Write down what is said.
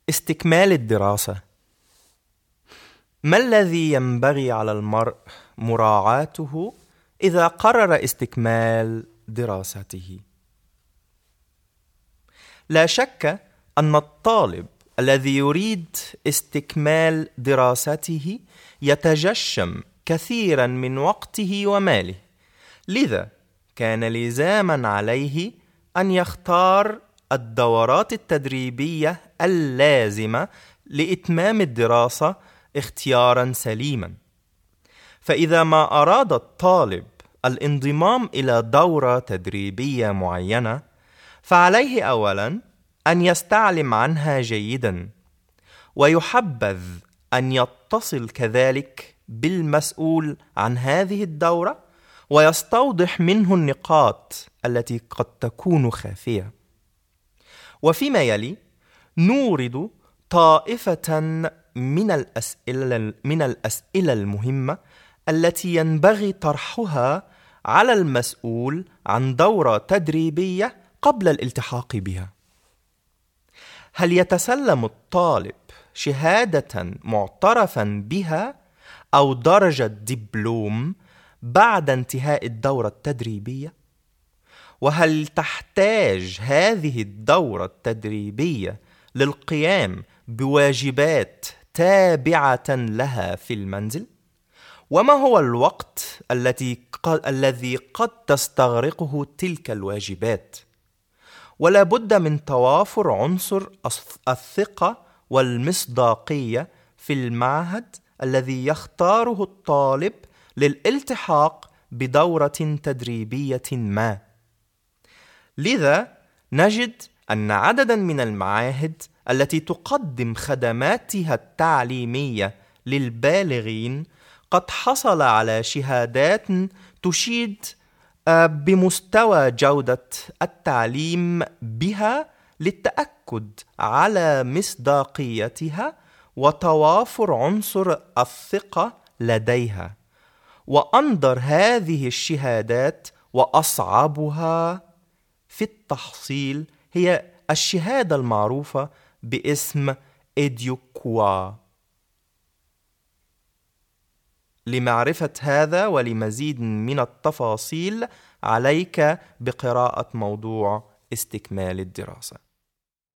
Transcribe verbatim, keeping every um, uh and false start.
استكمال الدراسة. ما الذي ينبغي على المرء مراعاته إذا قرر استكمال دراسته؟ لا شك أن الطالب الذي يريد استكمال دراسته يتجشم كثيرا من وقته وماله، لذا كان لزاما عليه أن يختار الدورات التدريبية اللازمة لإتمام الدراسة اختيارا سليما. فإذا ما أراد الطالب الانضمام إلى دورة تدريبية معينة، فعليه أولا أن يستعلم عنها جيدا، ويحبذ أن يتصل كذلك بالمسؤول عن هذه الدورة ويستوضح منه النقاط التي قد تكون خافية. وفيما يلي نورد طائفة من الأسئلة من الأسئلة المهمة التي ينبغي طرحها على المسؤول عن دورة تدريبية قبل الالتحاق بها. هل يتسلم الطالب شهادة معترفا بها أو درجة دبلوم بعد انتهاء الدورة التدريبية؟ وهل تحتاج هذه الدورة التدريبية للقيام بواجبات تابعة لها في المنزل؟ وما هو الوقت التي قد الذي قد تستغرقه تلك الواجبات؟ ولا بد من توافر عنصر الثقة والمصداقية في المعهد الذي يختاره الطالب للالتحاق بدورة تدريبية ما. لذا نجد أن عددا من المعاهد التي تقدم خدماتها التعليمية للبالغين قد حصل على شهادات تشيد بمستوى جودة التعليم بها للتأكد على مصداقيتها وتوافر عنصر الثقة لديها. وأندر هذه الشهادات وأصعبها في التحصيل هي الشهادة المعروفة باسم إديوكوا. لمعرفة هذا ولمزيد من التفاصيل عليك بقراءة موضوع استكمال الدراسة.